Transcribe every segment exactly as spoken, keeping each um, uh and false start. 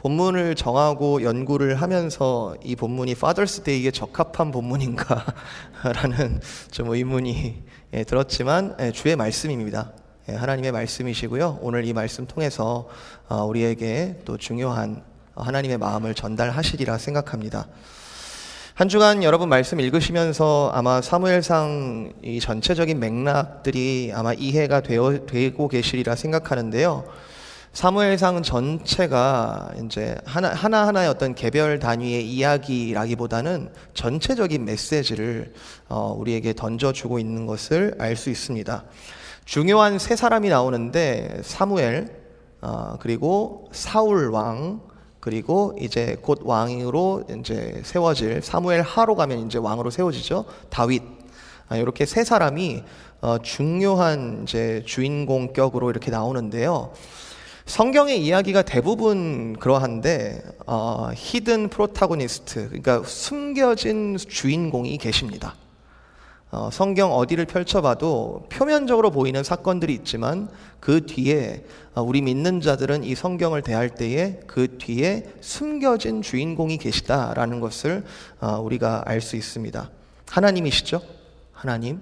본문을 정하고 연구를 하면서 이 본문이 파더스 데이에 적합한 본문인가 라는 좀 의문이 예, 들었지만 예, 주의 말씀입니다. 예, 하나님의 말씀이시고요. 오늘 이 말씀 통해서 어, 우리에게 또 중요한 하나님의 마음을 전달하시리라 생각합니다. 한 주간 여러분 말씀 읽으시면서 아마 사무엘상 이 전체적인 맥락들이 아마 이해가 되어, 되고 계시리라 생각하는데요. 사무엘상 전체가 이제 하나, 하나하나의 어떤 개별 단위의 이야기라기보다는 전체적인 메시지를 어, 우리에게 던져주고 있는 것을 알 수 있습니다. 중요한 세 사람이 나오는데 사무엘, 어, 그리고 사울 왕, 그리고 이제 곧 왕으로 이제 세워질 사무엘 하로 가면 이제 왕으로 세워지죠. 다윗. 아, 이렇게 세 사람이 어, 중요한 이제 주인공격으로 이렇게 나오는데요. 성경의 이야기가 대부분 그러한데 어, 히든 프로타고니스트, 그러니까 숨겨진 주인공이 계십니다. 어, 성경 어디를 펼쳐봐도 표면적으로 보이는 사건들이 있지만 그 뒤에 어, 우리 믿는 자들은 이 성경을 대할 때에 그 뒤에 숨겨진 주인공이 계시다라는 것을 어, 우리가 알 수 있습니다. 하나님이시죠? 하나님.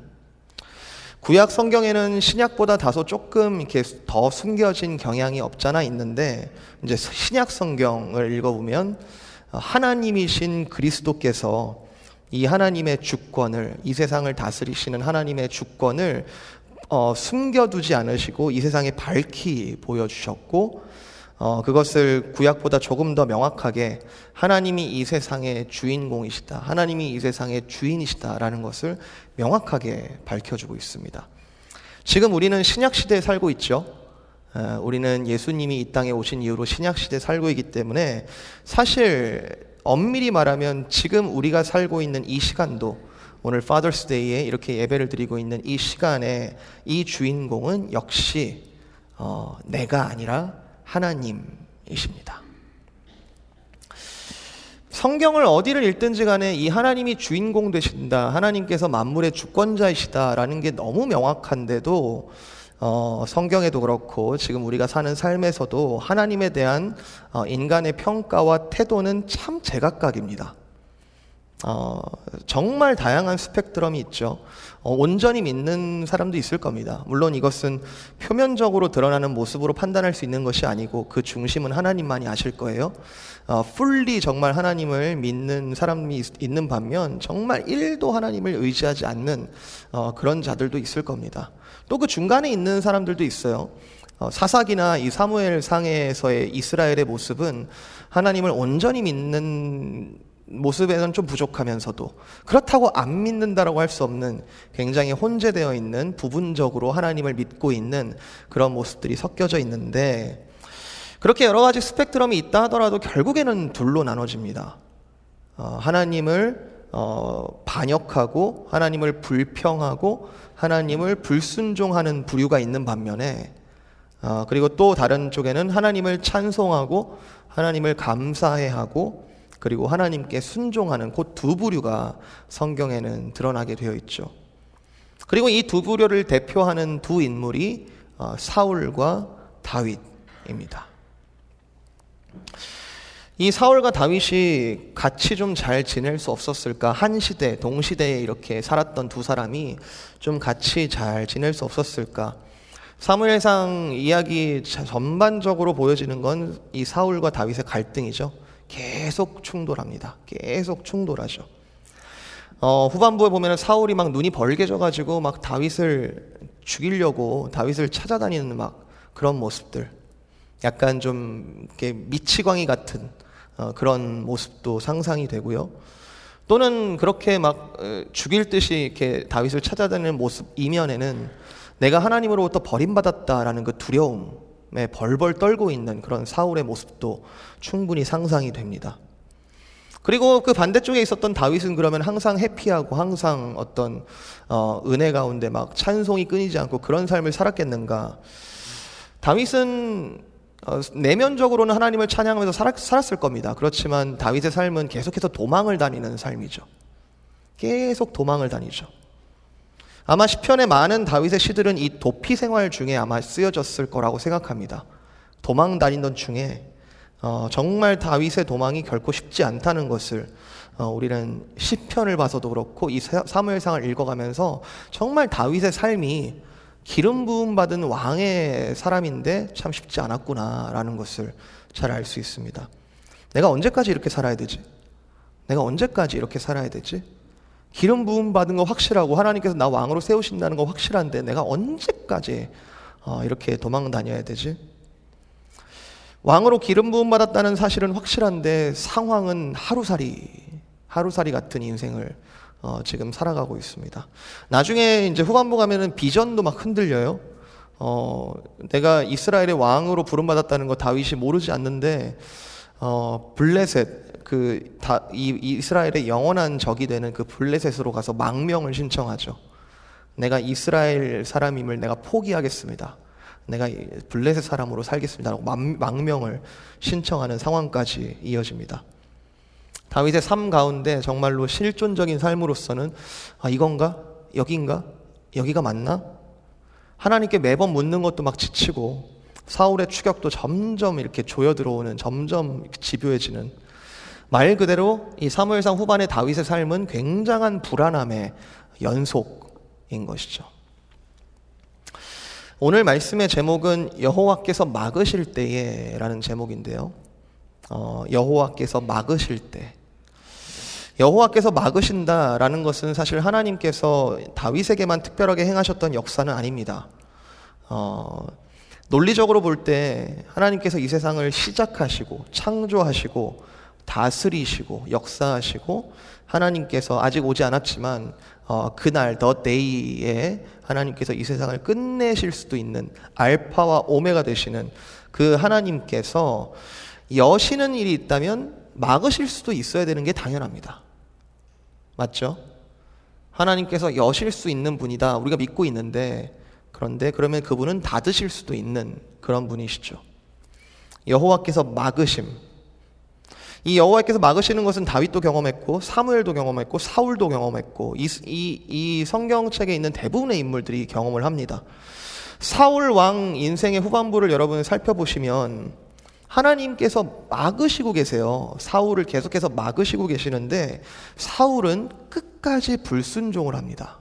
구약 성경에는 신약보다 다소 조금 이렇게 더 숨겨진 경향이 없잖아 있는데 이제 신약 성경을 읽어보면 하나님이신 그리스도께서 이 하나님의 주권을, 이 세상을 다스리시는 하나님의 주권을 어, 숨겨두지 않으시고 이 세상에 밝히 보여주셨고 어, 그것을 구약보다 조금 더 명확하게 하나님이 이 세상의 주인공이시다, 하나님이 이 세상의 주인이시다라는 것을 명확하게 밝혀주고 있습니다. 지금 우리는 신약시대에 살고 있죠. 에, 우리는 예수님이 이 땅에 오신 이후로 신약시대에 살고 있기 때문에 사실 엄밀히 말하면 지금 우리가 살고 있는 이 시간도, 오늘 파더스 데이에 이렇게 예배를 드리고 있는 이 시간에 이 주인공은 역시 어, 내가 아니라 하나님이십니다. 성경을 어디를 읽든지 간에 이 하나님이 주인공 되신다, 하나님께서 만물의 주권자이시다라는 게 너무 명확한데도 어, 성경에도 그렇고 지금 우리가 사는 삶에서도 하나님에 대한 어, 인간의 평가와 태도는 참 제각각입니다. 어, 정말 다양한 스펙트럼이 있죠. 어, 온전히 믿는 사람도 있을 겁니다. 물론 이것은 표면적으로 드러나는 모습으로 판단할 수 있는 것이 아니고 그 중심은 하나님만이 아실 거예요. 어, 풀리 정말 하나님을 믿는 사람이 있, 있는 반면 정말 일도 하나님을 의지하지 않는 어, 그런 자들도 있을 겁니다. 또 그 중간에 있는 사람들도 있어요. 어, 사사기나 이 사무엘 상에서의 이스라엘의 모습은 하나님을 온전히 믿는 모습에는 좀 부족하면서도 그렇다고 안 믿는다라고 할 수 없는 굉장히 혼재되어 있는, 부분적으로 하나님을 믿고 있는 그런 모습들이 섞여져 있는데, 그렇게 여러 가지 스펙트럼이 있다 하더라도 결국에는 둘로 나눠집니다. 어, 하나님을 어, 반역하고 하나님을 불평하고 하나님을 불순종하는 부류가 있는 반면에 어, 그리고 또 다른 쪽에는 하나님을 찬송하고 하나님을 감사해하고 그리고 하나님께 순종하는 그 두 부류가 성경에는 드러나게 되어 있죠. 그리고 이 두 부류를 대표하는 두 인물이 어, 사울과 다윗입니다. 이 사울과 다윗이 같이 좀 잘 지낼 수 없었을까? 한 시대, 동시대에 이렇게 살았던 두 사람이 좀 같이 잘 지낼 수 없었을까? 사무엘상 이야기 전반적으로 보여지는 건 이 사울과 다윗의 갈등이죠. 계속 충돌합니다. 계속 충돌하죠. 어, 후반부에 보면 사울이 막 눈이 벌게져가지고 막 다윗을 죽이려고 다윗을 찾아다니는 막 그런 모습들. 약간 좀 이렇게 미치광이 같은 어, 그런 모습도 상상이 되고요. 또는 그렇게 막 죽일 듯이 이렇게 다윗을 찾아다니는 모습 이면에는 내가 하나님으로부터 버림받았다라는 그 두려움에 벌벌 떨고 있는 그런 사울의 모습도 충분히 상상이 됩니다. 그리고 그 반대쪽에 있었던 다윗은 그러면 항상 해피하고 항상 어떤 어, 은혜 가운데 막 찬송이 끊이지 않고 그런 삶을 살았겠는가? 다윗은 어, 내면적으로는 하나님을 찬양하면서 살았, 살았을 겁니다. 그렇지만 다윗의 삶은 계속해서 도망을 다니는 삶이죠. 계속 도망을 다니죠. 아마 시편의 많은 다윗의 시들은 이 도피 생활 중에 아마 쓰여졌을 거라고 생각합니다. 도망 다니던 중에 어, 정말 다윗의 도망이 결코 쉽지 않다는 것을 어, 우리는 시편을 봐서도 그렇고 이 사무엘상을 읽어가면서 정말 다윗의 삶이 기름 부음 받은 왕의 사람인데 참 쉽지 않았구나라는 것을 잘 알 수 있습니다. 내가 언제까지 이렇게 살아야 되지? 내가 언제까지 이렇게 살아야 되지? 기름 부음 받은 거 확실하고 하나님께서 나 왕으로 세우신다는 거 확실한데 내가 언제까지 어, 이렇게 도망 다녀야 되지? 왕으로 기름 부음 받았다는 사실은 확실한데 상황은 하루살이 하루살이 같은 인생을 어, 지금 살아가고 있습니다. 나중에 이제 후반부 가면은 비전도 막 흔들려요. 어, 내가 이스라엘의 왕으로 부름 받았다는 거 다윗이 모르지 않는데 어, 블레셋 그 다, 이, 이스라엘의 영원한 적이 되는 그 블레셋으로 가서 망명을 신청하죠. 내가 이스라엘 사람임을 내가 포기하겠습니다. 내가 블레셋 사람으로 살겠습니다. 라고 망명을 신청하는 상황까지 이어집니다. 다윗의 삶 가운데 정말로 실존적인 삶으로서는 아, 이건가? 여긴가? 여기가 맞나? 하나님께 매번 묻는 것도 막 지치고 사울의 추격도 점점 이렇게 조여 들어오는, 점점 집요해지는, 말 그대로 이 사무엘상 후반의 다윗의 삶은 굉장한 불안함의 연속인 것이죠. 오늘 말씀의 제목은 여호와께서 막으실 때에 라는 제목인데요. 어, 여호와께서 막으실 때. 여호와께서 막으신다라는 것은 사실 하나님께서 다윗에게만 특별하게 행하셨던 역사는 아닙니다. 어, 논리적으로 볼 때 하나님께서 이 세상을 시작하시고 창조하시고 다스리시고 역사하시고 하나님께서 아직 오지 않았지만 어, 그날 더 데이에 하나님께서 이 세상을 끝내실 수도 있는 알파와 오메가 되시는 그 하나님께서 여시는 일이 있다면 막으실 수도 있어야 되는 게 당연합니다. 맞죠? 하나님께서 여실 수 있는 분이다 우리가 믿고 있는데, 그런데 그러면 그분은 닫으실 수도 있는 그런 분이시죠. 여호와께서 막으심. 이 여호와께서 막으시는 것은 다윗도 경험했고 사무엘도 경험했고 사울도 경험했고 이, 이, 이 성경책에 있는 대부분의 인물들이 경험을 합니다. 사울 왕 인생의 후반부를 여러분 살펴보시면 하나님께서 막으시고 계세요. 사울을 계속해서 막으시고 계시는데 사울은 끝까지 불순종을 합니다.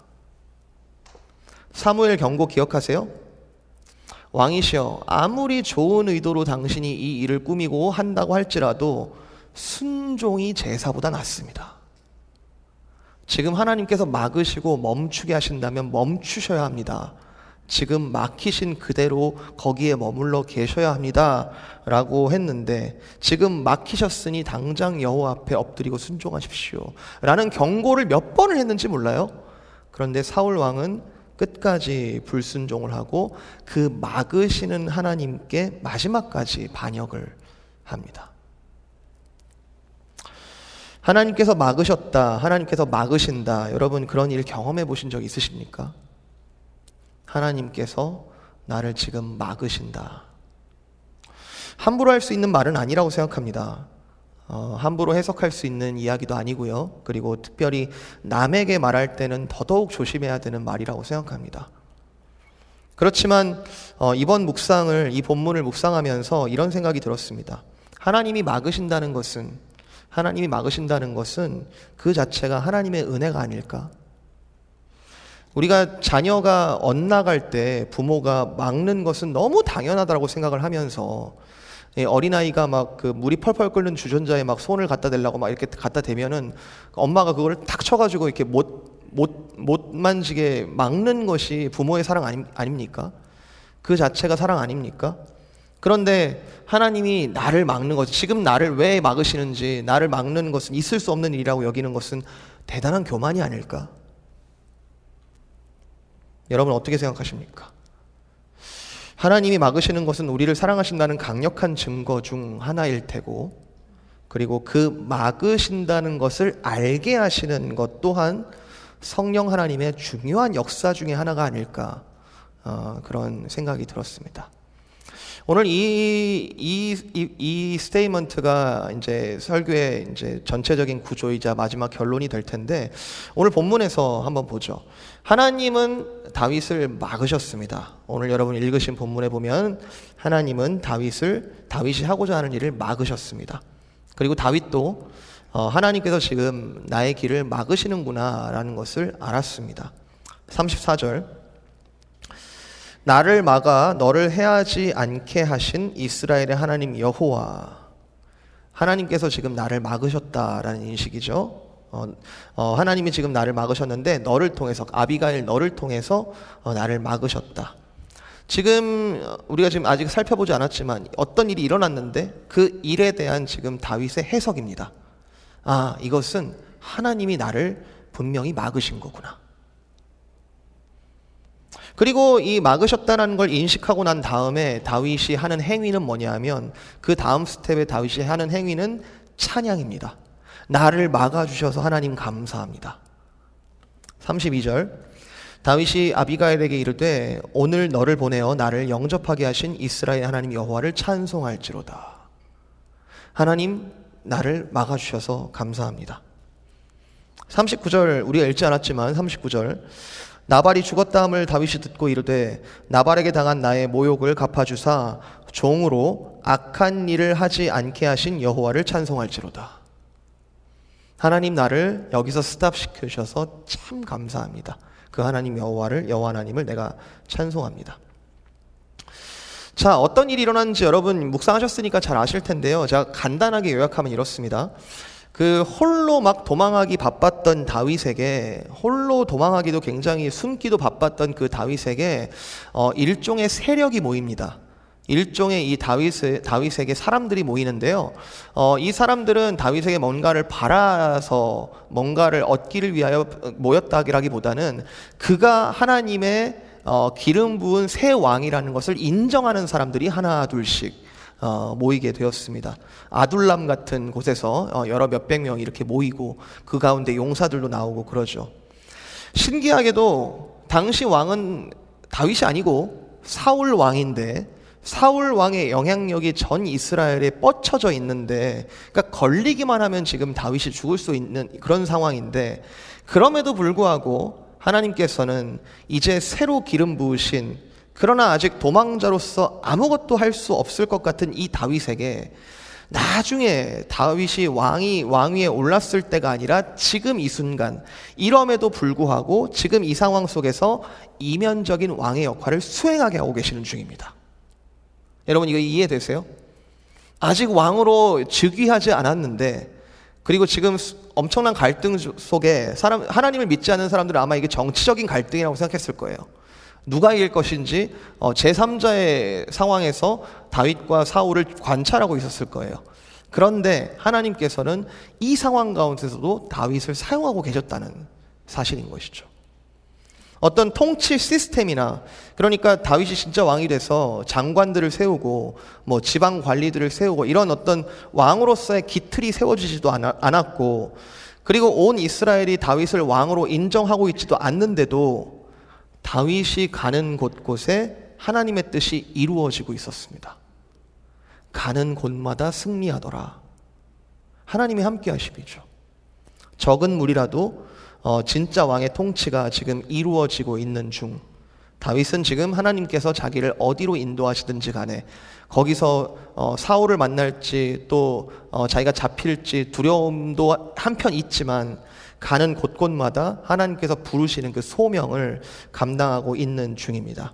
사무엘 경고 기억하세요? 왕이시여, 아무리 좋은 의도로 당신이 이 일을 꾸미고 한다고 할지라도 순종이 제사보다 낫습니다. 지금 하나님께서 막으시고 멈추게 하신다면 멈추셔야 합니다. 지금 막히신 그대로 거기에 머물러 계셔야 합니다 라고 했는데, 지금 막히셨으니 당장 여호와 앞에 엎드리고 순종하십시오 라는 경고를 몇 번을 했는지 몰라요. 그런데 사울 왕은 끝까지 불순종을 하고 그 막으시는 하나님께 마지막까지 반역을 합니다. 하나님께서 막으셨다, 하나님께서 막으신다, 여러분 그런 일 경험해 보신 적 있으십니까? 하나님께서 나를 지금 막으신다. 함부로 할 수 있는 말은 아니라고 생각합니다. 어, 함부로 해석할 수 있는 이야기도 아니고요. 그리고 특별히 남에게 말할 때는 더더욱 조심해야 되는 말이라고 생각합니다. 그렇지만 어, 이번 묵상을, 이 본문을 묵상하면서 이런 생각이 들었습니다. 하나님이 막으신다는 것은 하나님이 막으신다는 것은 그 자체가 하나님의 은혜가 아닐까? 우리가 자녀가 엇나갈 때 부모가 막는 것은 너무 당연하다고 생각을 하면서 어린아이가 막 그 물이 펄펄 끓는 주전자에 막 손을 갖다 대려고 막 이렇게 갖다 대면은 엄마가 그거를 탁 쳐가지고 이렇게 못, 못, 못 만지게 막는 것이 부모의 사랑 아니, 아닙니까? 그 자체가 사랑 아닙니까? 그런데 하나님이 나를 막는 것, 지금 나를 왜 막으시는지, 나를 막는 것은 있을 수 없는 일이라고 여기는 것은 대단한 교만이 아닐까? 여러분 어떻게 생각하십니까? 하나님이 막으시는 것은 우리를 사랑하신다는 강력한 증거 중 하나일 테고, 그리고 그 막으신다는 것을 알게 하시는 것 또한 성령 하나님의 중요한 역사 중에 하나가 아닐까, 어, 그런 생각이 들었습니다. 오늘 이, 이, 이, 이 스테이먼트가 이제 설교의 이제 전체적인 구조이자 마지막 결론이 될 텐데, 오늘 본문에서 한번 보죠. 하나님은 다윗을 막으셨습니다. 오늘 여러분 읽으신 본문에 보면 하나님은 다윗을, 다윗이 하고자 하는 일을 막으셨습니다. 그리고 다윗도 어, 하나님께서 지금 나의 길을 막으시는구나 라는 것을 알았습니다. 삼십사 절, 나를 막아 너를 해하지 않게 하신 이스라엘의 하나님 여호와. 하나님께서 지금 나를 막으셨다라는 인식이죠. 어, 어, 하나님이 지금 나를 막으셨는데 너를 통해서, 아비가일 너를 통해서 어, 나를 막으셨다. 지금 우리가 지금 아직 살펴보지 않았지만 어떤 일이 일어났는데 그 일에 대한 지금 다윗의 해석입니다. 아, 이것은 하나님이 나를 분명히 막으신 거구나. 그리고 이 막으셨다는 걸 인식하고 난 다음에 다윗이 하는 행위는 뭐냐면, 그 다음 스텝에 다윗이 하는 행위는 찬양입니다. 나를 막아주셔서 하나님 감사합니다. 삼십이 절, 다윗이 아비가일에게 이르되 오늘 너를 보내어 나를 영접하게 하신 이스라엘 하나님 여호와를 찬송할지로다. 하나님, 나를 막아주셔서 감사합니다. 삼십구 절, 우리가 읽지 않았지만 삼십구 절, 나발이 죽었다함을 다윗이 듣고 이르되 나발에게 당한 나의 모욕을 갚아주사 종으로 악한 일을 하지 않게 하신 여호와를 찬송할지로다. 하나님, 나를 여기서 스탑시켜주셔서 참 감사합니다. 그 하나님 여호와를, 여호와 하나님을 내가 찬송합니다. 자, 어떤 일이 일어났는지 여러분 묵상하셨으니까 잘 아실 텐데요. 제가 간단하게 요약하면 이렇습니다. 그 홀로 막 도망하기 바빴던 다윗에게, 홀로 도망하기도 굉장히 숨기도 바빴던 그 다윗에게 어, 일종의 세력이 모입니다. 일종의 이 다윗, 다윗에게 사람들이 모이는데요. 어, 이 사람들은 다윗에게 뭔가를 바라서 뭔가를 얻기를 위하여 모였다기보다는 그가 하나님의 어, 기름 부은 새 왕이라는 것을 인정하는 사람들이 하나 둘씩 어, 모이게 되었습니다. 아둘람 같은 곳에서 어, 여러 몇백 명이 이렇게 모이고 그 가운데 용사들도 나오고 그러죠. 신기하게도 당시 왕은 다윗이 아니고 사울 왕인데, 사울 왕의 영향력이 전 이스라엘에 뻗쳐져 있는데, 그러니까 걸리기만 하면 지금 다윗이 죽을 수 있는 그런 상황인데, 그럼에도 불구하고 하나님께서는 이제 새로 기름 부으신, 그러나 아직 도망자로서 아무것도 할 수 없을 것 같은 이 다윗에게 나중에 다윗이 왕이 왕위에 올랐을 때가 아니라 지금 이 순간, 이럼에도 불구하고 지금 이 상황 속에서 이면적인 왕의 역할을 수행하게 하고 계시는 중입니다. 여러분, 이거 이해되세요? 아직 왕으로 즉위하지 않았는데, 그리고 지금 엄청난 갈등 속에 사람, 하나님을 믿지 않는 사람들은 아마 이게 정치적인 갈등이라고 생각했을 거예요. 누가 이길 것인지 어, 제삼자의 상황에서 다윗과 사울을 관찰하고 있었을 거예요. 그런데 하나님께서는 이 상황 가운데서도 다윗을 사용하고 계셨다는 사실인 것이죠. 어떤 통치 시스템이나, 그러니까 다윗이 진짜 왕이 돼서 장관들을 세우고 뭐 지방 관리들을 세우고 이런 어떤 왕으로서의 기틀이 세워지지도 않았고, 그리고 온 이스라엘이 다윗을 왕으로 인정하고 있지도 않는데도 다윗이 가는 곳곳에 하나님의 뜻이 이루어지고 있었습니다. 가는 곳마다 승리하더라. 하나님이 함께 하심이죠. 적은 무리라도 어, 진짜 왕의 통치가 지금 이루어지고 있는 중, 다윗은 지금 하나님께서 자기를 어디로 인도하시든지 간에 거기서 어, 사울을 만날지 또 어, 자기가 잡힐지 두려움도 한편 있지만 가는 곳곳마다 하나님께서 부르시는 그 소명을 감당하고 있는 중입니다.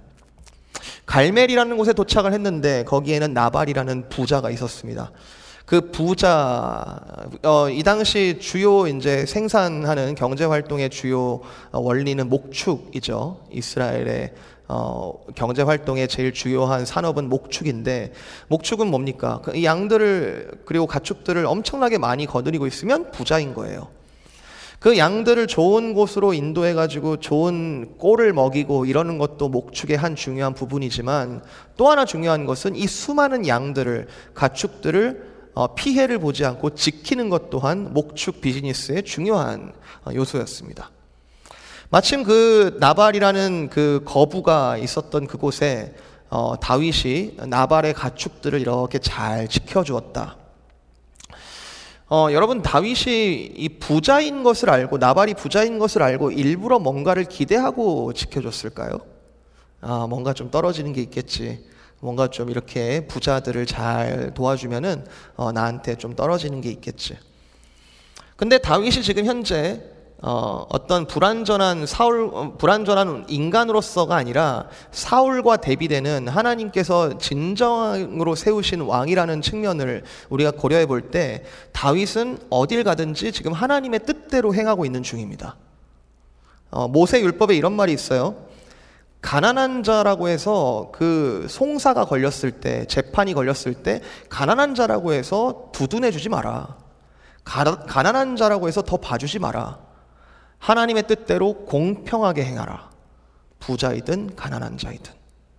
갈멜이라는 곳에 도착을 했는데 거기에는 나발이라는 부자가 있었습니다. 그 부자, 어, 이 당시 주요 이제 생산하는 경제 활동의 주요 원리는 목축이죠. 이스라엘의 어, 경제 활동의 제일 주요한 산업은 목축인데, 목축은 뭡니까? 이 양들을 그리고 가축들을 엄청나게 많이 거느리고 있으면 부자인 거예요. 그 양들을 좋은 곳으로 인도해가지고 좋은 꼴을 먹이고 이러는 것도 목축의 한 중요한 부분이지만, 또 하나 중요한 것은 이 수많은 양들을, 가축들을 피해를 보지 않고 지키는 것 또한 목축 비즈니스의 중요한 요소였습니다. 마침 그 나발이라는 그 거부가 있었던 그곳에 어, 다윗이 나발의 가축들을 이렇게 잘 지켜주었다. 어, 여러분, 다윗이 이 부자인 것을 알고, 나발이 부자인 것을 알고 일부러 뭔가를 기대하고 지켜줬을까요? 아, 뭔가 좀 떨어지는 게 있겠지. 뭔가 좀 이렇게 부자들을 잘 도와주면은 어, 나한테 좀 떨어지는 게 있겠지. 근데 다윗이 지금 현재 어, 어떤 불완전한 사울, 어, 불완전한 인간으로서가 아니라 사울과 대비되는 하나님께서 진정으로 세우신 왕이라는 측면을 우리가 고려해 볼 때 다윗은 어딜 가든지 지금 하나님의 뜻대로 행하고 있는 중입니다. 어, 모세 율법에 이런 말이 있어요. 가난한 자라고 해서 그 송사가 걸렸을 때, 재판이 걸렸을 때 가난한 자라고 해서 두둔해 주지 마라. 가, 가난한 자라고 해서 더 봐주지 마라. 하나님의 뜻대로 공평하게 행하라. 부자이든 가난한 자이든.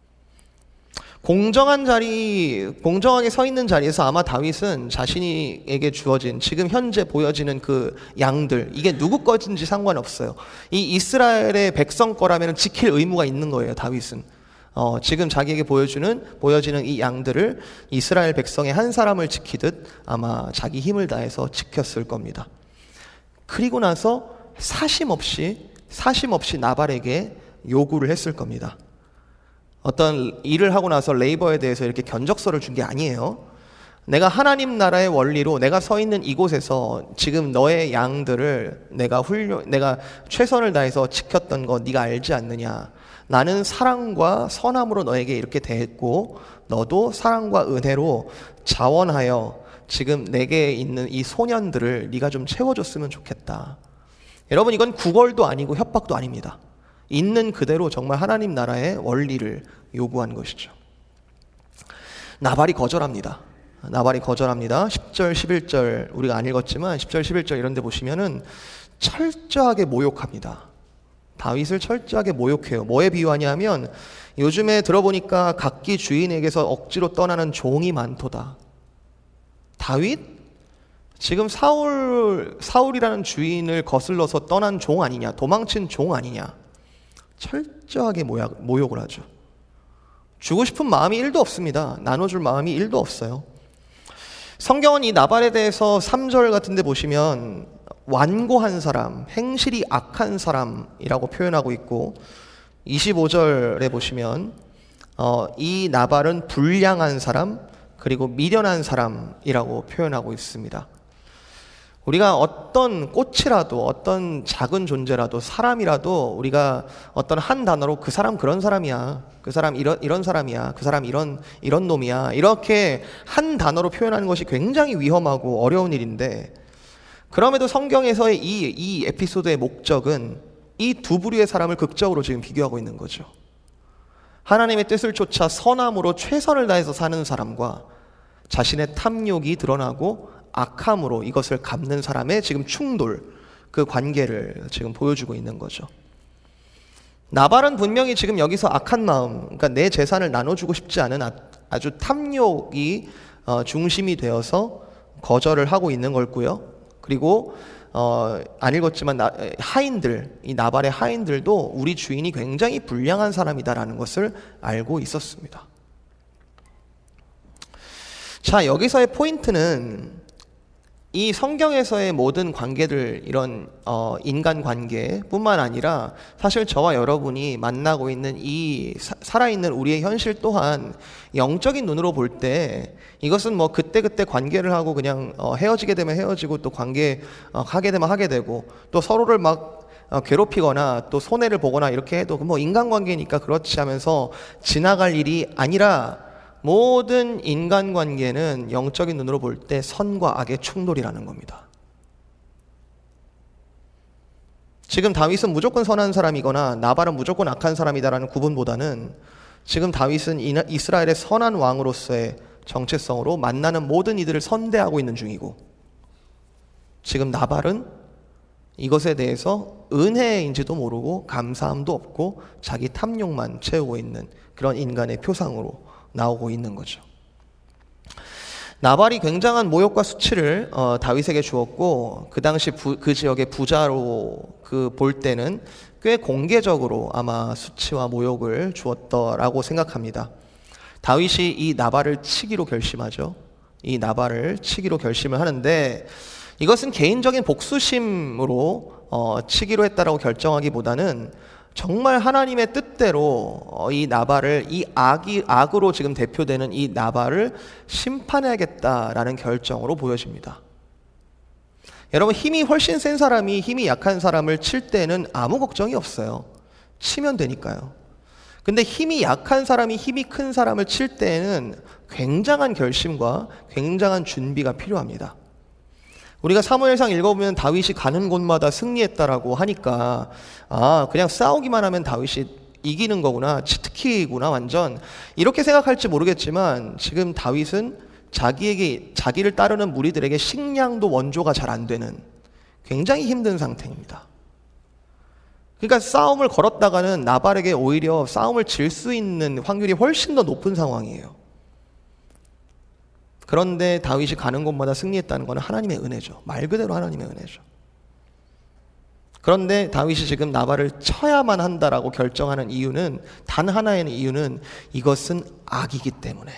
공정한 자리, 공정하게 서 있는 자리에서 아마 다윗은 자신에게 주어진 지금 현재 보여지는 그 양들, 이게 누구 거든지 상관없어요. 이 이스라엘의 백성 거라면 지킬 의무가 있는 거예요. 다윗은 어, 지금 자기에게 보여주는 보여지는 이 양들을 이스라엘 백성의 한 사람을 지키듯 아마 자기 힘을 다해서 지켰을 겁니다. 그리고 나서 사심 없이 사심 없이 나발에게 요구를 했을 겁니다. 어떤 일을 하고 나서 레이버에 대해서 이렇게 견적서를 준 게 아니에요. 내가 하나님 나라의 원리로 내가 서 있는 이곳에서 지금 너의 양들을 내가 훌륭, 내가 최선을 다해서 지켰던 거 네가 알지 않느냐. 나는 사랑과 선함으로 너에게 이렇게 대했고 너도 사랑과 은혜로 자원하여 지금 내게 있는 이 소년들을 네가 좀 채워줬으면 좋겠다. 여러분, 이건 구걸도 아니고 협박도 아닙니다. 있는 그대로 정말 하나님 나라의 원리를 요구한 것이죠. 나발이 거절합니다. 나발이 거절합니다. 십 절, 십일 절 우리가 안 읽었지만 십 절, 십일 절 이런 데 보시면은 철저하게 모욕합니다. 다윗을 철저하게 모욕해요. 뭐에 비유하냐 하면 요즘에 들어보니까 각기 주인에게서 억지로 떠나는 종이 많도다. 다윗? 지금 사울, 사울이라는 주인을 거슬러서 떠난 종 아니냐, 도망친 종 아니냐. 철저하게 모욕, 모욕을 하죠. 주고 싶은 마음이 일도 없습니다. 나눠줄 마음이 일도 없어요. 성경은 이 나발에 대해서 삼 절 같은 데 보시면 완고한 사람, 행실이 악한 사람이라고 표현하고 있고 이십오 절에 보시면 어, 이 나발은 불량한 사람 그리고 미련한 사람이라고 표현하고 있습니다. 우리가 어떤 꽃이라도 어떤 작은 존재라도 사람이라도 우리가 어떤 한 단어로 그 사람 그런 사람이야, 그 사람 이런 이런 사람이야, 그 사람 이런 이런 놈이야, 이렇게 한 단어로 표현하는 것이 굉장히 위험하고 어려운 일인데, 그럼에도 성경에서의 이, 이 에피소드의 목적은 이 두 부류의 사람을 극적으로 지금 비교하고 있는 거죠. 하나님의 뜻을 쫓아 선함으로 최선을 다해서 사는 사람과 자신의 탐욕이 드러나고 악함으로 이것을 갚는 사람의 지금 충돌, 그 관계를 지금 보여주고 있는 거죠. 나발은 분명히 지금 여기서 악한 마음, 그러니까 내 재산을 나눠주고 싶지 않은 아주 탐욕이 중심이 되어서 거절을 하고 있는 거고요. 그리고 어, 안 읽었지만 나, 하인들, 이 나발의 하인들도 우리 주인이 굉장히 불량한 사람이다라는 것을 알고 있었습니다. 자, 여기서의 포인트는 이 성경에서의 모든 관계들, 이런 어, 인간관계뿐만 아니라 사실 저와 여러분이 만나고 있는 이 사, 살아있는 우리의 현실 또한 영적인 눈으로 볼 때 이것은 뭐 그때그때 관계를 하고 그냥 어, 헤어지게 되면 헤어지고 또 관계 어, 하게 되면 하게 되고 또 서로를 막 어, 괴롭히거나 또 손해를 보거나 이렇게 해도 뭐 인간관계니까 그렇지 하면서 지나갈 일이 아니라, 모든 인간관계는 영적인 눈으로 볼 때 선과 악의 충돌이라는 겁니다. 지금 다윗은 무조건 선한 사람이거나 나발은 무조건 악한 사람이다라는 구분보다는 지금 다윗은 이스라엘의 선한 왕으로서의 정체성으로 만나는 모든 이들을 선대하고 있는 중이고, 지금 나발은 이것에 대해서 은혜인지도 모르고 감사함도 없고 자기 탐욕만 채우고 있는 그런 인간의 표상으로 나오고 있는 거죠. 나발이 굉장한 모욕과 수치를 어, 다윗에게 주었고, 그 당시 부, 그 지역의 부자로 그 볼 때는 꽤 공개적으로 아마 수치와 모욕을 주었더라고 생각합니다. 다윗이 이 나발을 치기로 결심하죠. 이 나발을 치기로 결심을 하는데 이것은 개인적인 복수심으로 어, 치기로 했다라고 결정하기보다는 정말 하나님의 뜻대로 어, 이 나발을 이 악이 악으로 지금 대표되는 이 나발을 심판해야겠다라는 결정으로 보여집니다. 여러분, 힘이 훨씬 센 사람이 힘이 약한 사람을 칠 때는 아무 걱정이 없어요. 치면 되니까요. 근데 힘이 약한 사람이 힘이 큰 사람을 칠 때에는 굉장한 결심과 굉장한 준비가 필요합니다. 우리가 사무엘상 읽어보면 다윗이 가는 곳마다 승리했다라고 하니까 아, 그냥 싸우기만 하면 다윗이 이기는 거구나, 치트키구나, 완전 이렇게 생각할지 모르겠지만 지금 다윗은 자기에게 자기를 따르는 무리들에게 식량도 원조가 잘 안 되는 굉장히 힘든 상태입니다. 그러니까 싸움을 걸었다가는 나발에게 오히려 싸움을 질 수 있는 확률이 훨씬 더 높은 상황이에요. 그런데 다윗이 가는 곳마다 승리했다는 것은 하나님의 은혜죠. 말 그대로 하나님의 은혜죠. 그런데 다윗이 지금 나발을 쳐야만 한다라고 결정하는 이유는 단 하나의 이유는 이것은 악이기 때문에,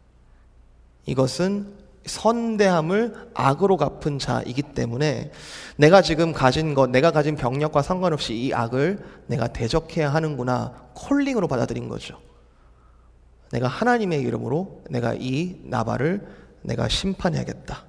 이것은 선대함을 악으로 갚은 자이기 때문에 내가 지금 가진 것, 내가 가진 병력과 상관없이 이 악을 내가 대적해야 하는구나, 콜링으로 받아들인 거죠. 내가 하나님의 이름으로 내가 이 나발을 내가 심판해야겠다.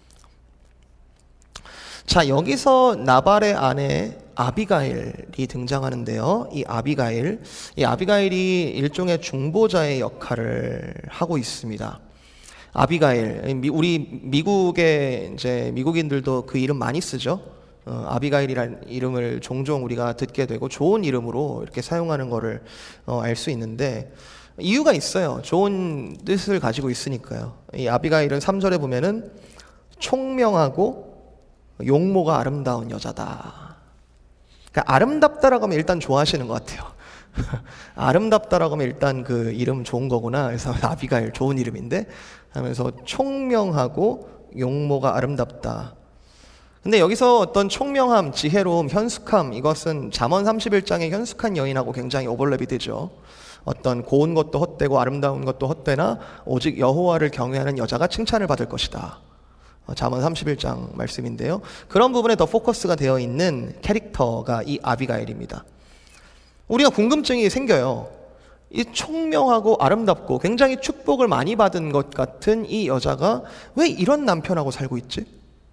자, 여기서 나발의 아내 아비가일이 등장하는데요. 이 아비가일, 이 아비가일이 일종의 중보자의 역할을 하고 있습니다. 아비가일, 우리 미국의 이제 미국인들도 그 이름 많이 쓰죠. 어, 아비가일이라는 이름을 종종 우리가 듣게 되고 좋은 이름으로 이렇게 사용하는 것을 어, 알 수 있는데 이유가 있어요. 좋은 뜻을 가지고 있으니까요. 이 아비가일은 삼 절에 보면은 총명하고 용모가 아름다운 여자다. 그러니까 아름답다라고 하면 일단 좋아하시는 것 같아요. 아름답다라고 하면 일단 그 이름 좋은 거구나. 그래서 아비가일 좋은 이름인데 하면서 총명하고 용모가 아름답다. 근데 여기서 어떤 총명함, 지혜로움, 현숙함, 이것은 잠언 삼십일 장의 현숙한 여인하고 굉장히 오버랩이 되죠. 어떤 고운 것도 헛되고 아름다운 것도 헛되나 오직 여호와를 경외하는 여자가 칭찬을 받을 것이다. 잠언 삼십일 장 말씀인데요. 그런 부분에 더 포커스가 되어 있는 캐릭터가 이 아비가일입니다. 우리가 궁금증이 생겨요. 이 총명하고 아름답고 굉장히 축복을 많이 받은 것 같은 이 여자가 왜 이런 남편하고 살고 있지?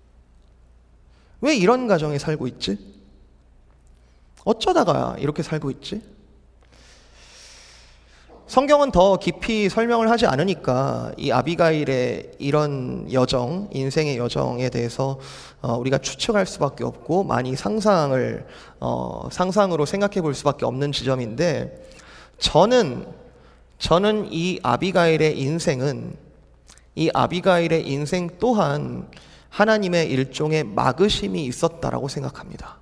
왜 이런 가정에 살고 있지? 어쩌다가 이렇게 살고 있지? 성경은 더 깊이 설명을 하지 않으니까 이 아비가일의 이런 여정, 인생의 여정에 대해서 어, 우리가 추측할 수밖에 없고 많이 상상을 어, 상상으로 생각해 볼 수밖에 없는 지점인데 저는 저는 이 아비가일의 인생은 이 아비가일의 인생 또한 하나님의 일종의 막으심이 있었다라고 생각합니다.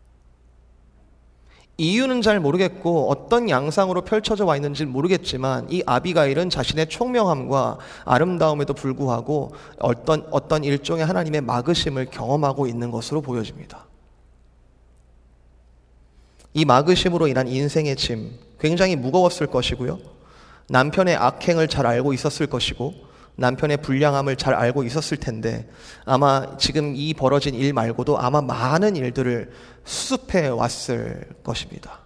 이유는 잘 모르겠고 어떤 양상으로 펼쳐져 와 있는지는 모르겠지만 이 아비가일은 자신의 총명함과 아름다움에도 불구하고 어떤 어떤 일종의 하나님의 막으심을 경험하고 있는 것으로 보여집니다. 이 막으심으로 인한 인생의 짐 굉장히 무거웠을 것이고요. 남편의 악행을 잘 알고 있었을 것이고 남편의 불량함을 잘 알고 있었을 텐데 아마 지금 이 벌어진 일 말고도 아마 많은 일들을 수습해 왔을 것입니다.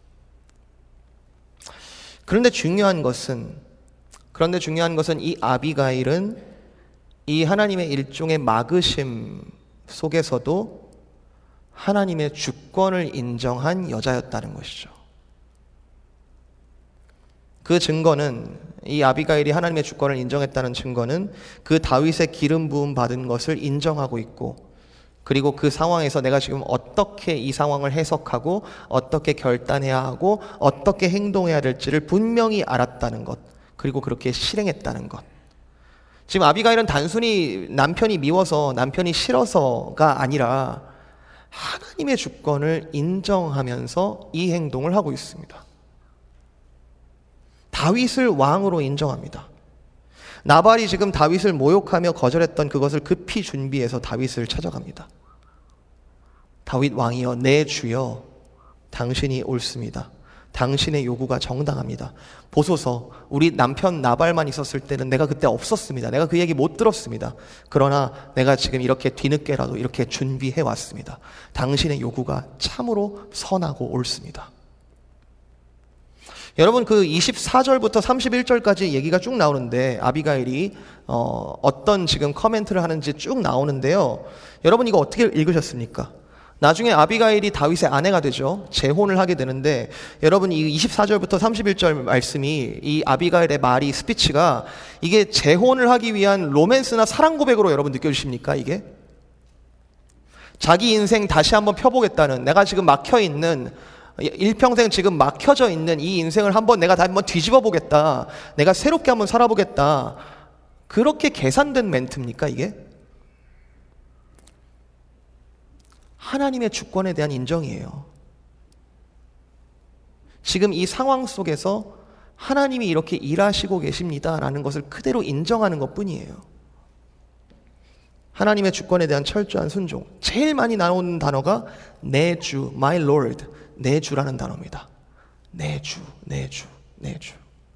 그런데 중요한 것은 그런데 중요한 것은 이 아비가일은 이 하나님의 일종의 막으심 속에서도 하나님의 주권을 인정한 여자였다는 것이죠. 그 증거는 이 아비가일이 하나님의 주권을 인정했다는 증거는 그 다윗의 기름 부음 받은 것을 인정하고 있고 그리고 그 상황에서 내가 지금 어떻게 이 상황을 해석하고 어떻게 결단해야 하고 어떻게 행동해야 될지를 분명히 알았다는 것 그리고 그렇게 실행했다는 것. 지금 아비가일은 단순히 남편이 미워서 남편이 싫어서가 아니라 하나님의 주권을 인정하면서 이 행동을 하고 있습니다. 다윗을 왕으로 인정합니다. 나발이 지금 다윗을 모욕하며 거절했던 그것을 급히 준비해서 다윗을 찾아갑니다. 다윗 왕이여 내 주여 당신이 옳습니다. 당신의 요구가 정당합니다. 보소서, 우리 남편 나발만 있었을 때는 내가 그때 없었습니다. 내가 그 얘기 못 들었습니다. 그러나 내가 지금 이렇게 뒤늦게라도 이렇게 준비해 왔습니다. 당신의 요구가 참으로 선하고 옳습니다. 여러분, 그 이십사 절부터 삼십일 절까지 얘기가 쭉 나오는데 아비가일이 어, 어떤 지금 커멘트를 하는지 쭉 나오는데요. 여러분, 이거 어떻게 읽으셨습니까? 나중에 아비가일이 다윗의 아내가 되죠. 재혼을 하게 되는데, 여러분, 이 이십사 절부터 삼십일 절 말씀이, 이 아비가일의 말이, 스피치가 이게 재혼을 하기 위한 로맨스나 사랑 고백으로 여러분 느껴지십니까? 이게 자기 인생 다시 한번 펴보겠다는, 내가 지금 막혀있는, 일평생 지금 막혀져 있는 이 인생을 한번 내가 다 한번 뒤집어 보겠다, 내가 새롭게 한번 살아보겠다, 그렇게 계산된 멘트입니까 이게? 하나님의 주권에 대한 인정이에요. 지금 이 상황 속에서 하나님이 이렇게 일하시고 계십니다라는 것을 그대로 인정하는 것뿐이에요. 하나님의 주권에 대한 철저한 순종. 제일 많이 나오는 단어가 내 주, my lord, 내 주라는 단어입니다. 내 주, 내 주, 내 주.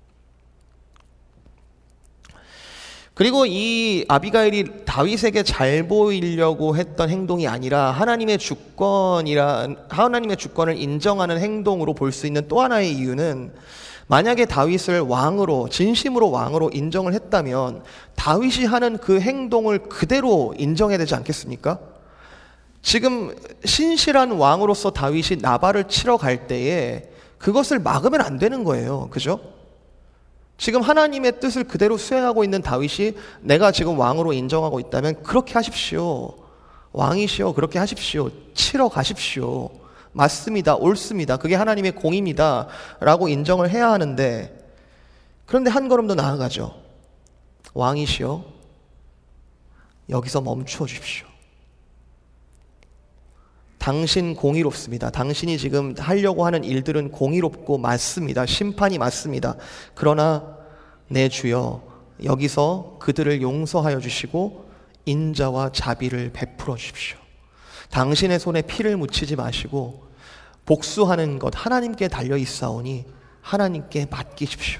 그리고 이 아비가일이 다윗에게 잘 보이려고 했던 행동이 아니라 하나님의 주권이라, 하나님의 주권을 인정하는 행동으로 볼 수 있는 또 하나의 이유는, 만약에 다윗을 왕으로, 진심으로 왕으로 인정을 했다면 다윗이 하는 그 행동을 그대로 인정해야 되지 않겠습니까? 지금 신실한 왕으로서 다윗이 나발을 치러 갈 때에 그것을 막으면 안 되는 거예요. 그죠? 지금 하나님의 뜻을 그대로 수행하고 있는 다윗이 내가 지금 왕으로 인정하고 있다면 그렇게 하십시오. 왕이시여 그렇게 하십시오. 치러 가십시오. 맞습니다. 옳습니다. 그게 하나님의 공입니다. 라고 인정을 해야 하는데, 그런데 한 걸음 더 나아가죠. 왕이시여 여기서 멈추어 주십시오. 당신 공의롭습니다. 당신이 지금 하려고 하는 일들은 공의롭고 맞습니다. 심판이 맞습니다. 그러나 내 주여 여기서 그들을 용서하여 주시고 인자와 자비를 베풀어 주십시오. 당신의 손에 피를 묻히지 마시고 복수하는 것 하나님께 달려 있사오니 하나님께 맡기십시오.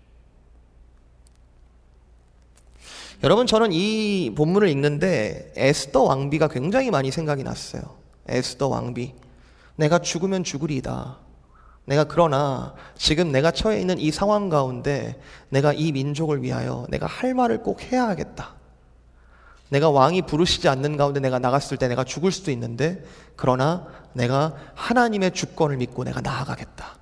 여러분, 저는 이 본문을 읽는데 에스더 왕비가 굉장히 많이 생각이 났어요. 에스더 왕비, 내가 죽으면 죽으리이다. 내가 그러나 지금 내가 처해 있는 이 상황 가운데 내가 이 민족을 위하여 내가 할 말을 꼭 해야 하겠다. 내가 왕이 부르시지 않는 가운데 내가 나갔을 때 내가 죽을 수도 있는데, 그러나 내가 하나님의 주권을 믿고 내가 나아가겠다.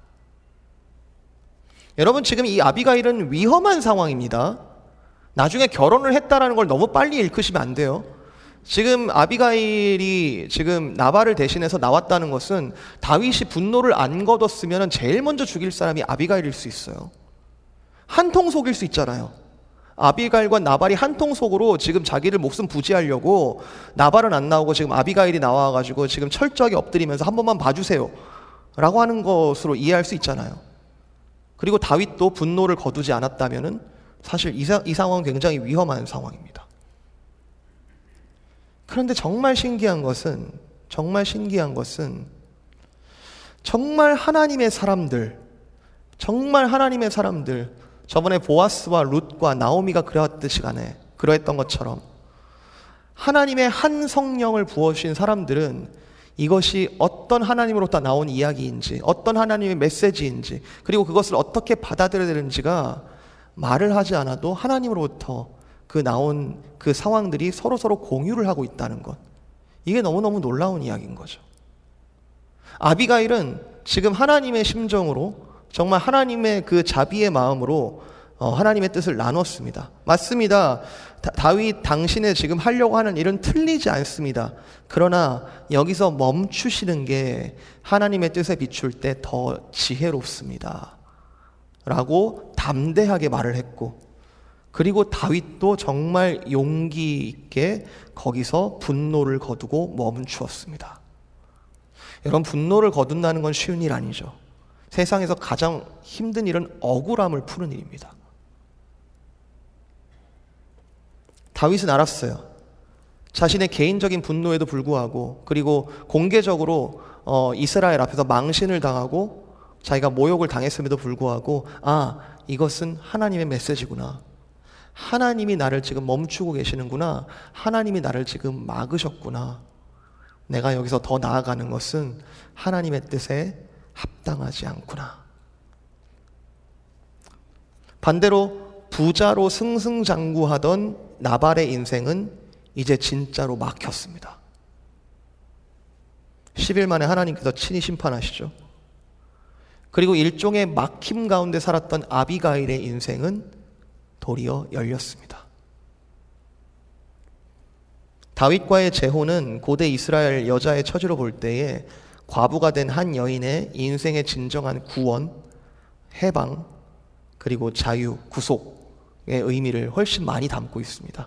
여러분, 지금 이 아비가일은 위험한 상황입니다. 나중에 결혼을 했다라는 걸 너무 빨리 읽으시면 안 돼요. 지금 아비가일이 지금 나발을 대신해서 나왔다는 것은 다윗이 분노를 안 거뒀으면 제일 먼저 죽일 사람이 아비가일일 수 있어요. 한통 속일 수 있잖아요. 아비가일과 나발이 한통 속으로 지금 자기를 목숨 부지하려고, 나발은 안 나오고 지금 아비가일이 나와가지고 지금 철저하게 엎드리면서 한 번만 봐주세요 라고 하는 것으로 이해할 수 있잖아요. 그리고 다윗도 분노를 거두지 않았다면은 사실 이, 사, 이 상황은 굉장히 위험한 상황입니다. 그런데 정말 신기한 것은, 정말 신기한 것은 정말 하나님의 사람들, 정말 하나님의 사람들, 저번에 보아스와 룻과 나오미가 그러했듯이 간에 그러했던 것처럼 하나님의 한 성령을 부어주신 사람들은 이것이 어떤 하나님으로부터 나온 이야기인지, 어떤 하나님의 메시지인지, 그리고 그것을 어떻게 받아들여야 되는지가 말을 하지 않아도 하나님으로부터 그 나온 그 상황들이 서로서로 공유를 하고 있다는 것, 이게 너무너무 놀라운 이야기인 거죠. 아비가일은 지금 하나님의 심정으로, 정말 하나님의 그 자비의 마음으로 어, 하나님의 뜻을 나눴습니다. 맞습니다. 다, 다윗 당신의 지금 하려고 하는 일은 틀리지 않습니다. 그러나 여기서 멈추시는 게 하나님의 뜻에 비출 때 더 지혜롭습니다 라고 담대하게 말을 했고, 그리고 다윗도 정말 용기 있게 거기서 분노를 거두고 멈추었습니다. 여러분, 분노를 거둔다는 건 쉬운 일 아니죠. 세상에서 가장 힘든 일은 억울함을 푸는 일입니다. 다윗은 알았어요. 자신의 개인적인 분노에도 불구하고, 그리고 공개적으로 어, 이스라엘 앞에서 망신을 당하고 자기가 모욕을 당했음에도 불구하고 아, 이것은 하나님의 메시지구나. 하나님이 나를 지금 멈추고 계시는구나. 하나님이 나를 지금 막으셨구나. 내가 여기서 더 나아가는 것은 하나님의 뜻에 합당하지 않구나. 반대로 부자로 승승장구하던 나발의 인생은 이제 진짜로 막혔습니다. 십 일 만에 하나님께서 친히 심판하시죠. 그리고 일종의 막힘 가운데 살았던 아비가일의 인생은 도리어 열렸습니다. 다윗과의 재혼은 고대 이스라엘 여자의 처지로 볼 때에 과부가 된 한 여인의 인생의 진정한 구원, 해방, 그리고 자유, 구속의 의미를 훨씬 많이 담고 있습니다.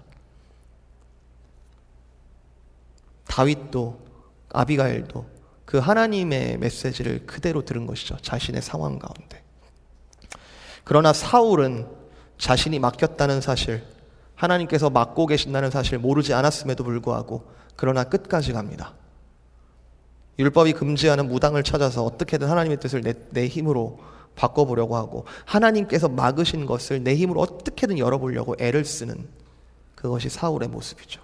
다윗도 아비가일도 그 하나님의 메시지를 그대로 들은 것이죠. 자신의 상황 가운데. 그러나 사울은 자신이 막혔다는 사실, 하나님께서 막고 계신다는 사실 모르지 않았음에도 불구하고 그러나 끝까지 갑니다. 율법이 금지하는 무당을 찾아서 어떻게든 하나님의 뜻을 내, 내 힘으로 바꿔보려고 하고 하나님께서 막으신 것을 내 힘으로 어떻게든 열어보려고 애를 쓰는 그것이 사울의 모습이죠.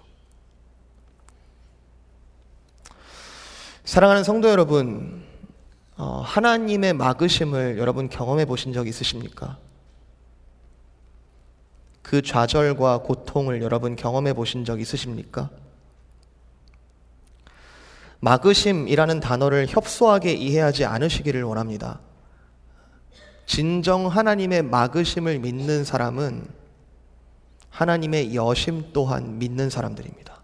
사랑하는 성도 여러분, 어, 하나님의 막으심을 여러분 경험해 보신 적 있으십니까? 그 좌절과 고통을 여러분 경험해 보신 적 있으십니까? 막으심이라는 단어를 협소하게 이해하지 않으시기를 원합니다. 진정 하나님의 막으심을 믿는 사람은 하나님의 여심 또한 믿는 사람들입니다.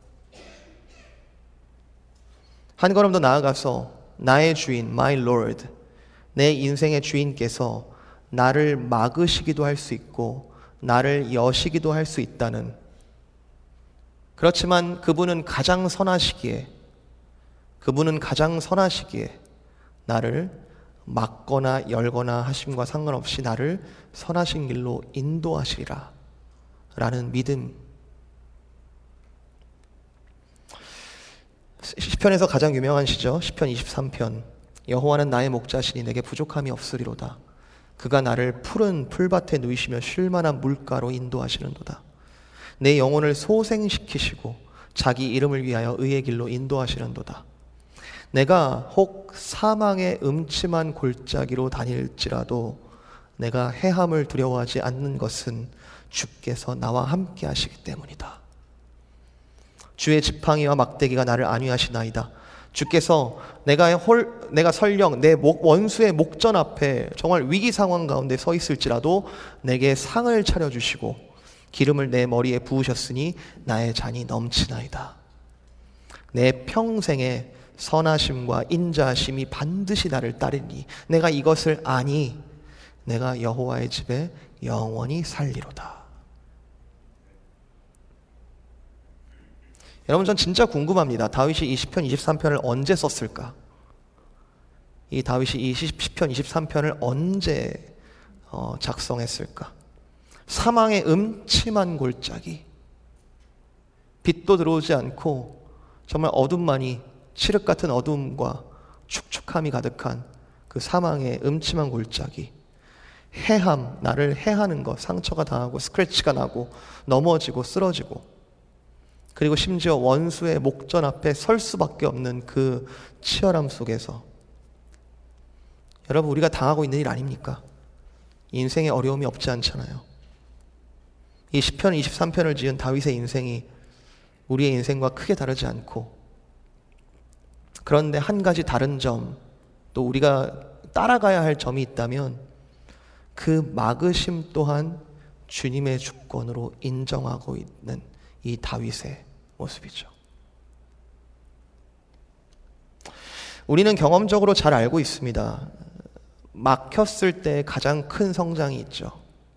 한 걸음 더 나아가서 나의 주인, my Lord, 내 인생의 주인께서 나를 막으시기도 할 수 있고 나를 여시기도 할 수 있다는, 그렇지만 그분은 가장 선하시기에 그분은 가장 선하시기에 나를 막거나 열거나 하심과 상관없이 나를 선하신 길로 인도하시리라 라는 믿음. 시편에서 가장 유명한 시죠. 시편 이십삼 편. 여호와는 나의 목자시니 내게 부족함이 없으리로다. 그가 나를 푸른 풀밭에 누이시며 쉴만한 물가로 인도하시는도다. 내 영혼을 소생시키시고 자기 이름을 위하여 의의 길로 인도하시는도다. 내가 혹 사망의 음침한 골짜기로 다닐지라도 내가 해함을 두려워하지 않는 것은 주께서 나와 함께 하시기 때문이다. 주의 지팡이와 막대기가 나를 안위하시나이다. 주께서 내가 홀, 내가 설령 내 목, 원수의 목전 앞에 정말 위기 상황 가운데 서 있을지라도 내게 상을 차려주시고 기름을 내 머리에 부으셨으니 나의 잔이 넘치나이다. 내 평생에 선하심과 인자하심이 반드시 나를 따르니 내가 이것을 아니 내가 여호와의 집에 영원히 살리로다. 여러분, 전 진짜 궁금합니다. 다윗이 이 시편 이십삼 편을 언제 썼을까? 이 다윗이 이 시편 이십삼 편을 언제 어, 작성했을까? 사망의 음침한 골짜기, 빛도 들어오지 않고 정말 어둠만이, 칠흑 같은 어둠과 축축함이 가득한 그 사망의 음침한 골짜기, 해함, 나를 해하는 것, 상처가 당하고 스크래치가 나고 넘어지고 쓰러지고, 그리고 심지어 원수의 목전 앞에 설 수밖에 없는 그 치열함 속에서, 여러분, 우리가 당하고 있는 일 아닙니까? 인생에 어려움이 없지 않잖아요. 이 시편 이십삼 편을 지은 다윗의 인생이 우리의 인생과 크게 다르지 않고, 그런데 한 가지 다른 점, 또 우리가 따라가야 할 점이 있다면 그 막으심 또한 주님의 주권으로 인정하고 있는 이 다윗의 모습이죠. 우리는 경험적으로 잘 알고 있습니다. 막혔을 때 가장 큰 성장이 있죠.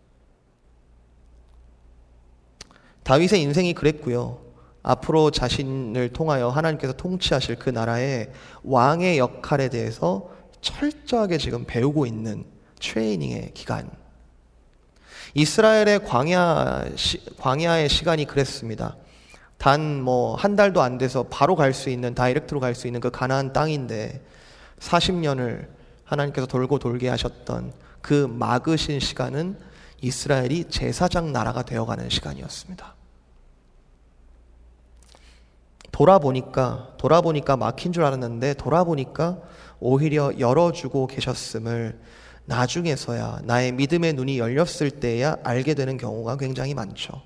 다윗의 인생이 그랬고요. 앞으로 자신을 통하여 하나님께서 통치하실 그 나라의 왕의 역할에 대해서 철저하게 지금 배우고 있는 트레이닝의 기간. 이스라엘의 광야, 시, 광야의 시간이 그랬습니다. 단 뭐 한 달도 안 돼서 바로 갈 수 있는, 다이렉트로 갈 수 있는 그 가나안 땅인데 사십 년을 하나님께서 돌고 돌게 하셨던 그 막으신 시간은 이스라엘이 제사장 나라가 되어가는 시간이었습니다. 돌아보니까 돌아보니까 막힌 줄 알았는데 돌아보니까 오히려 열어주고 계셨음을 나중에서야, 나의 믿음의 눈이 열렸을 때야 알게 되는 경우가 굉장히 많죠.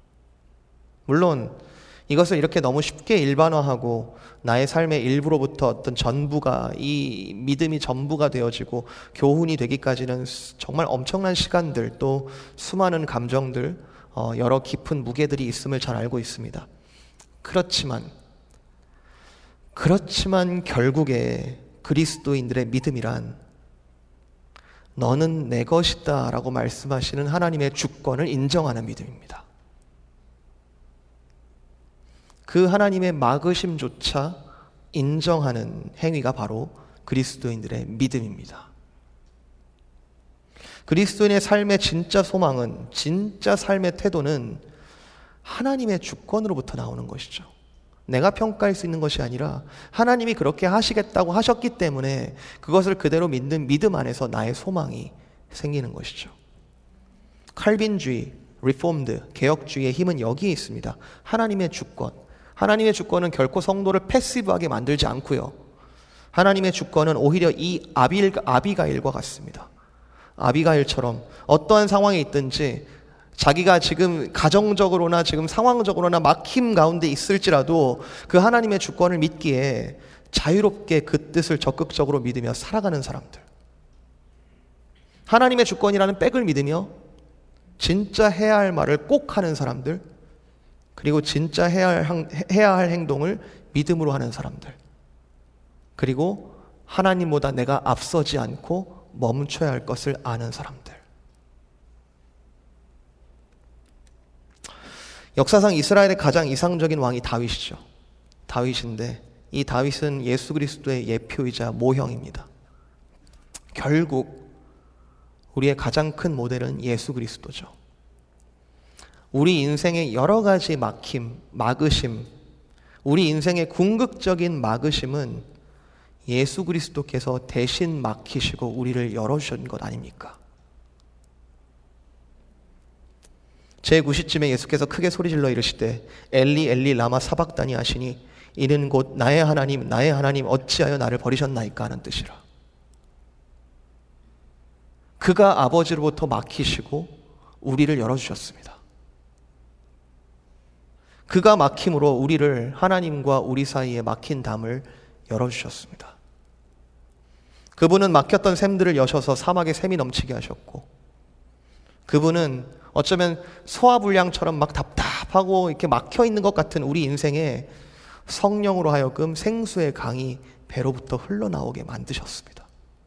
물론 이것을 이렇게 너무 쉽게 일반화하고 나의 삶의 일부로부터 어떤 전부가, 이 믿음이 전부가 되어지고 교훈이 되기까지는 정말 엄청난 시간들, 또 수많은 감정들, 어, 여러 깊은 무게들이 있음을 잘 알고 있습니다. 그렇지만 그렇지만 결국에 그리스도인들의 믿음이란 너는 내 것이다 라고 말씀하시는 하나님의 주권을 인정하는 믿음입니다. 그 하나님의 막으심조차 인정하는 행위가 바로 그리스도인들의 믿음입니다. 그리스도인의 삶의 진짜 소망은, 진짜 삶의 태도는 하나님의 주권으로부터 나오는 것이죠. 내가 평가할 수 있는 것이 아니라 하나님이 그렇게 하시겠다고 하셨기 때문에 그것을 그대로 믿는 믿음 안에서 나의 소망이 생기는 것이죠. 칼빈주의, 리폼드, 개혁주의의 힘은 여기에 있습니다. 하나님의 주권. 하나님의 주권은 결코 성도를 패시브하게 만들지 않고요. 하나님의 주권은 오히려 이 아비, 아비가일과 같습니다. 아비가일처럼 어떠한 상황에 있든지 자기가 지금 가정적으로나 지금 상황적으로나 막힘 가운데 있을지라도 그 하나님의 주권을 믿기에 자유롭게 그 뜻을 적극적으로 믿으며 살아가는 사람들. 하나님의 주권이라는 백을 믿으며 진짜 해야 할 말을 꼭 하는 사람들, 그리고 진짜 해야 할, 해야 할 행동을 믿음으로 하는 사람들, 그리고 하나님보다 내가 앞서지 않고 멈춰야 할 것을 아는 사람들. 역사상 이스라엘의 가장 이상적인 왕이 다윗이죠. 다윗인데 이 다윗은 예수 그리스도의 예표이자 모형입니다. 결국 우리의 가장 큰 모델은 예수 그리스도죠. 우리 인생의 여러 가지 막힘, 막으심, 우리 인생의 궁극적인 막으심은 예수 그리스도께서 대신 막히시고 우리를 열어주신 것 아닙니까? 제구 시쯤에 예수께서 크게 소리질러 이르시되 엘리 엘리 라마 사박다니 하시니 이는 곧 나의 하나님 나의 하나님 어찌하여 나를 버리셨나이까 하는 뜻이라. 그가 아버지로부터 막히시고 우리를 열어주셨습니다. 그가 막힘으로 우리를, 하나님과 우리 사이에 막힌 담을 열어주셨습니다. 그분은 막혔던 샘들을 여셔서 사막에 샘이 넘치게 하셨고, 그분은 어쩌면 소화불량처럼 막 답답하고 이렇게 막혀 있는 것 같은 우리 인생에 성령으로 하여금 생수의 강이 배로부터 흘러나오게 만드셨습니다.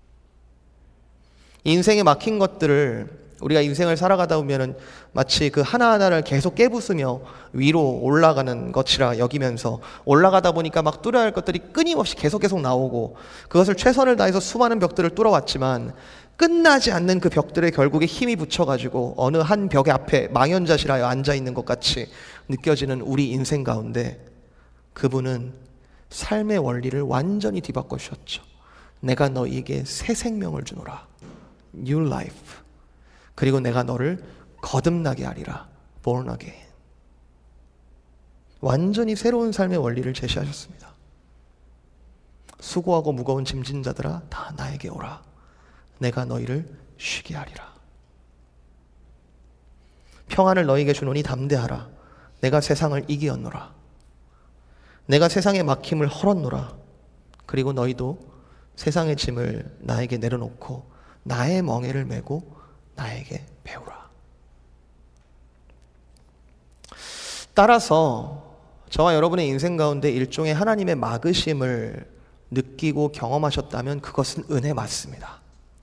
인생에 막힌 것들을 우리가 인생을 살아가다 보면은 마치 그 하나하나를 계속 깨부수며 위로 올라가는 것이라 여기면서 올라가다 보니까 막 뚫어야 할 것들이 끊임없이 계속 계속 나오고, 그것을 최선을 다해서 수많은 벽들을 뚫어왔지만 끝나지 않는 그 벽들에 결국에 힘이 붙여가지고 어느 한 벽의 앞에 망연자실하여 앉아있는 것 같이 느껴지는 우리 인생 가운데 그분은 삶의 원리를 완전히 뒤바꿔 주셨죠. 내가 너희에게 새 생명을 주노라, New Life. 그리고 내가 너를 거듭나게 하리라, Born Again. 완전히 새로운 삶의 원리를 제시하셨습니다. 수고하고 무거운 짐진 자들아 다 나에게 오라, 내가 너희를 쉬게 하리라. 평안을 너희에게 주노니 담대하라, 내가 세상을 이기었노라. 내가 세상의 막힘을 헐었노라. 그리고 너희도 세상의 짐을 나에게 내려놓고 나의 멍에를 메고 나에게 배우라. 따라서 저와 여러분의 인생 가운데 일종의 하나님의 막으심을 느끼고 경험하셨다면 그것은 은혜 맞습니다.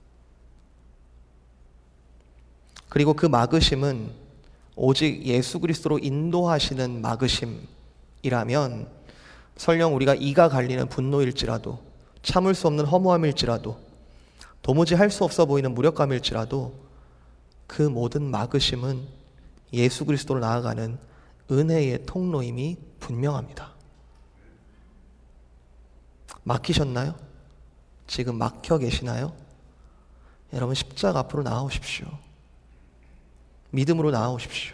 그리고 그 막으심은 오직 예수 그리스도로 인도하시는 막으심이라면 설령 우리가 이가 갈리는 분노일지라도, 참을 수 없는 허무함일지라도, 도무지 할 수 없어 보이는 무력감일지라도 그 모든 막으심은 예수 그리스도로 나아가는 은혜의 통로임이 분명합니다. 막히셨나요? 지금 막혀 계시나요? 여러분 십자가 앞으로 나아오십시오. 믿음으로 나아오십시오.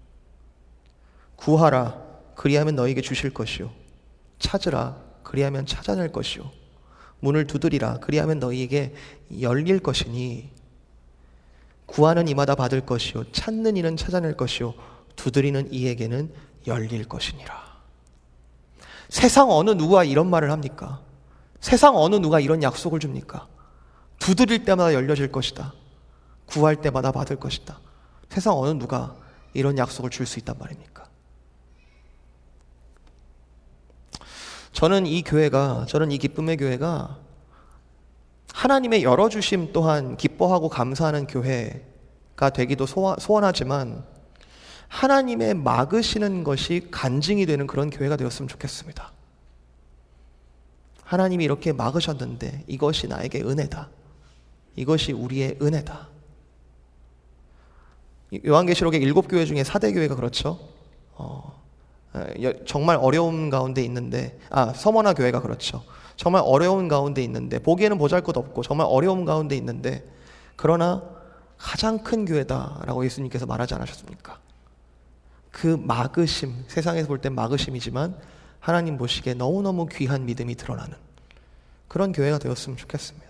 구하라 그리하면 너에게 주실 것이요 찾으라 그리하면 찾아낼 것이요 문을 두드리라 그리하면 너희에게 열릴 것이니 구하는 이마다 받을 것이요 찾는 이는 찾아낼 것이요 두드리는 이에게는 열릴 것이니라. 세상 어느 누가 이런 말을 합니까? 세상 어느 누가 이런 약속을 줍니까? 두드릴 때마다 열려질 것이다. 구할 때마다 받을 것이다. 세상 어느 누가 이런 약속을 줄 수 있단 말입니까? 저는 이 교회가, 저는 이 기쁨의 교회가 하나님의 열어주심 또한 기뻐하고 감사하는 교회가 되기도 소원하지만 하나님의 막으시는 것이 간증이 되는 그런 교회가 되었으면 좋겠습니다. 하나님이 이렇게 막으셨는데 이것이 나에게 은혜다. 이것이 우리의 은혜다. 요한계시록의 일곱 교회 중에 사 대 교회가 그렇죠. 어, 정말 어려운 가운데 있는데, 아, 서머나 교회가 그렇죠. 정말 어려운 가운데 있는데, 보기에는 보잘것없고 정말 어려운 가운데 있는데, 그러나 가장 큰 교회다라고 예수님께서 말하지 않으셨습니까? 그 막으심, 세상에서 볼 땐 막으심이지만 하나님 보시기에 너무너무 귀한 믿음이 드러나는 그런 교회가 되었으면 좋겠습니다.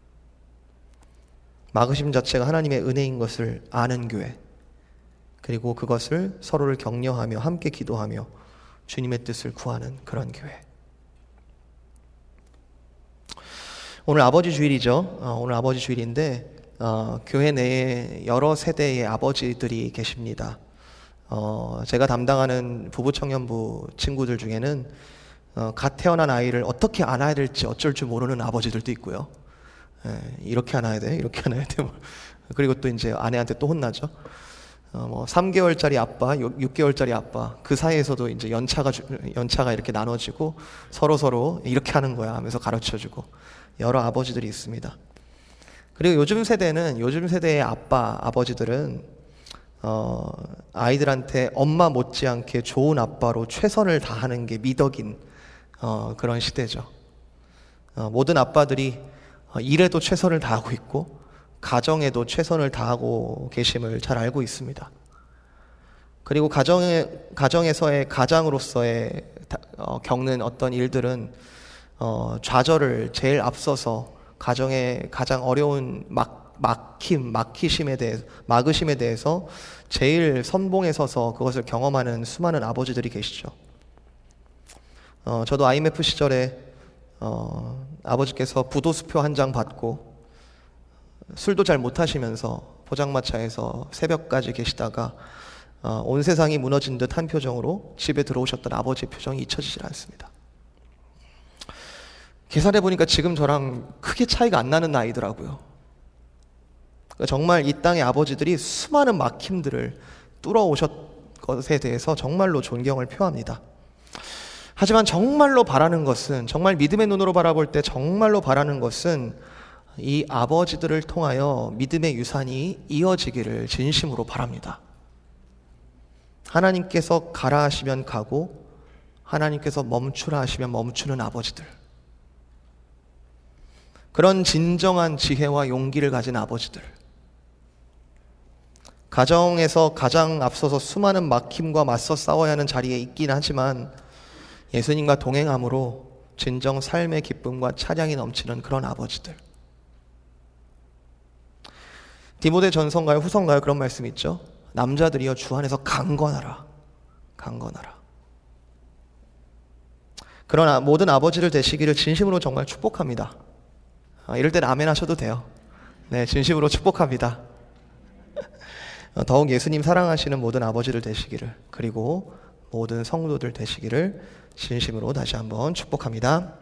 막으심 자체가 하나님의 은혜인 것을 아는 교회, 그리고 그것을 서로를 격려하며 함께 기도하며 주님의 뜻을 구하는 그런 교회. 오늘 아버지 주일이죠. 어, 오늘 아버지 주일인데 어, 교회 내에 여러 세대의 아버지들이 계십니다. 어, 제가 담당하는 부부 청년부 친구들 중에는 어, 갓 태어난 아이를 어떻게 안아야 될지 어쩔 줄 모르는 아버지들도 있고요. 예, 이렇게 안아야 돼, 이렇게 안아야 돼. 그리고 또 이제 아내한테 또 혼나죠. 어, 뭐 삼 개월짜리 아빠, 육 개월짜리 아빠, 그 사이에서도 이제 연차가 연차가 이렇게 나눠지고 서로 서로 이렇게 하는 거야 하면서 가르쳐주고 여러 아버지들이 있습니다. 그리고 요즘 세대는 요즘 세대의 아빠, 아버지들은 어, 아이들한테 엄마 못지않게 좋은 아빠로 최선을 다하는 게 미덕인 어, 그런 시대죠. 어, 모든 아빠들이 어, 일에도 최선을 다하고 있고 가정에도 최선을 다하고 계심을 잘 알고 있습니다. 그리고 가정에, 가정에서의 가장으로서의 어, 겪는 어떤 일들은 어, 좌절을 제일 앞서서 가정의 가장 어려운 막, 막힘, 막히심에 대해서, 막으심에 대해서 제일 선봉에 서서 그것을 경험하는 수많은 아버지들이 계시죠. 어, 저도 아이엠에프 시절에 어, 아버지께서 부도수표 한 장 받고 술도 잘 못하시면서 포장마차에서 새벽까지 계시다가 어, 온 세상이 무너진 듯 한 표정으로 집에 들어오셨던 아버지의 표정이 잊혀지질 않습니다. 계산해 보니까 지금 저랑 크게 차이가 안 나는 나이더라고요. 그러니까 정말 이 땅의 아버지들이 수많은 막힘들을 뚫어오셨 것에 대해서 정말로 존경을 표합니다. 하지만 정말로 바라는 것은, 정말 믿음의 눈으로 바라볼 때 정말로 바라는 것은 이 아버지들을 통하여 믿음의 유산이 이어지기를 진심으로 바랍니다. 하나님께서 가라 하시면 가고 하나님께서 멈추라 하시면 멈추는 아버지들, 그런 진정한 지혜와 용기를 가진 아버지들, 가정에서 가장 앞서서 수많은 막힘과 맞서 싸워야 하는 자리에 있긴 하지만 예수님과 동행함으로 진정 삶의 기쁨과 찬양이 넘치는 그런 아버지들. 디모데 전서인가요? 후서인가요? 그런 말씀 있죠. 남자들이여 주 안에서 강건하라. 강건하라. 그런 모든 아버지를 되시기를 진심으로 정말 축복합니다. 아, 이럴 땐 아멘 하셔도 돼요. 네, 진심으로 축복합니다. 더욱 예수님 사랑하시는 모든 아버지를 되시기를, 그리고 모든 성도들 되시기를 진심으로 다시 한번 축복합니다.